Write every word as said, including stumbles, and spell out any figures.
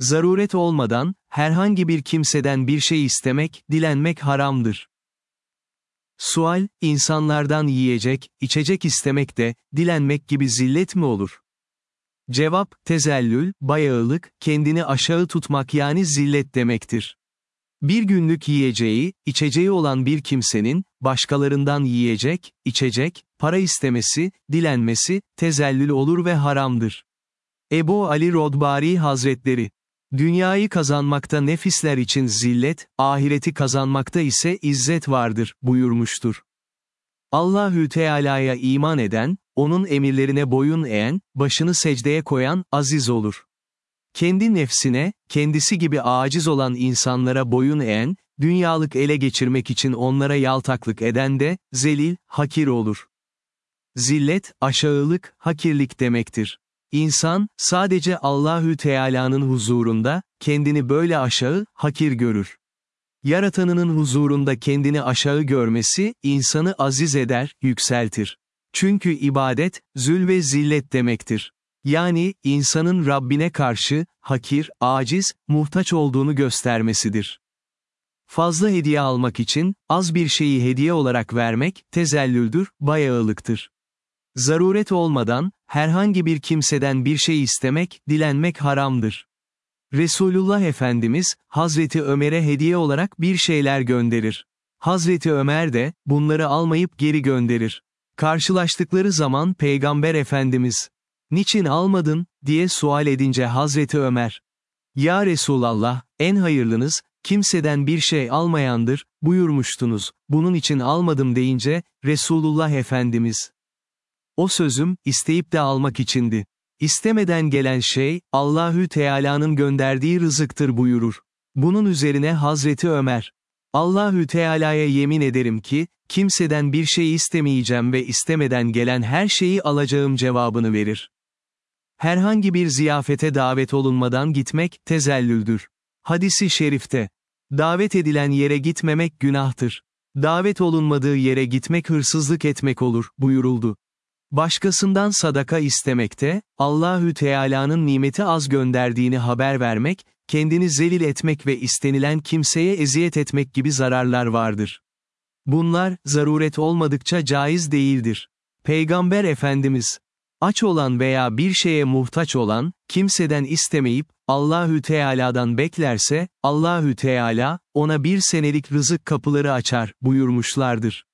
Zaruret olmadan, herhangi bir kimseden bir şey istemek, dilenmek haramdır. Sual, insanlardan yiyecek, içecek istemek de, dilenmek gibi zillet mi olur? Cevap, tezellül, bayağılık, kendini aşağı tutmak yani zillet demektir. Bir günlük yiyeceği, içeceği olan bir kimsenin, başkalarından yiyecek, içecek, para istemesi, dilenmesi, tezellül olur ve haramdır. Ebu Ali Rodbari Hazretleri, dünyayı kazanmakta nefisler için zillet, ahireti kazanmakta ise izzet vardır, buyurmuştur. Allahü Teala'ya iman eden, onun emirlerine boyun eğen, başını secdeye koyan, aziz olur. Kendi nefsine, kendisi gibi aciz olan insanlara boyun eğen, dünyalık ele geçirmek için onlara yaltaklık eden de, zelil, hakir olur. Zillet, aşağılık, hakirlik demektir. İnsan, sadece Allahü Teala'nın huzurunda, kendini böyle aşağı, hakir görür. Yaratanının huzurunda kendini aşağı görmesi, insanı aziz eder, yükseltir. Çünkü ibadet, zül ve zillet demektir. Yani, insanın Rabbine karşı, hakir, aciz, muhtaç olduğunu göstermesidir. Fazla hediye almak için, az bir şeyi hediye olarak vermek, tezellüldür, bayağılıktır. Zaruret olmadan, herhangi bir kimseden bir şey istemek, dilenmek haramdır. Resulullah Efendimiz, Hazreti Ömer'e hediye olarak bir şeyler gönderir. Hazreti Ömer de, bunları almayıp geri gönderir. Karşılaştıkları zaman Peygamber Efendimiz, "Niçin almadın?" diye sual edince Hazreti Ömer, "Ya Resulallah, en hayırlınız, kimseden bir şey almayandır, buyurmuştunuz, bunun için almadım" deyince, Resulullah Efendimiz, "O sözüm, isteyip de almak içindi. İstemeden gelen şey, Allahü Teala'nın gönderdiği rızıktır" buyurur. Bunun üzerine Hazreti Ömer, "Allahü Teala'ya yemin ederim ki, kimseden bir şey istemeyeceğim ve istemeden gelen her şeyi alacağım" cevabını verir. Herhangi bir ziyafete davet olunmadan gitmek, tezellüldür. Hadis-i şerifte, davet edilen yere gitmemek günahtır. Davet olunmadığı yere gitmek hırsızlık etmek olur, buyuruldu. Başkasından sadaka istemekte, Allahü Teala'nın nimeti az gönderdiğini haber vermek, kendini zelil etmek ve istenilen kimseye eziyet etmek gibi zararlar vardır. Bunlar, zaruret olmadıkça caiz değildir. Peygamber Efendimiz, aç olan veya bir şeye muhtaç olan, kimseden istemeyip, Allahü Teala'dan beklerse, Allahü Teala, ona bir senelik rızık kapıları açar, buyurmuşlardır.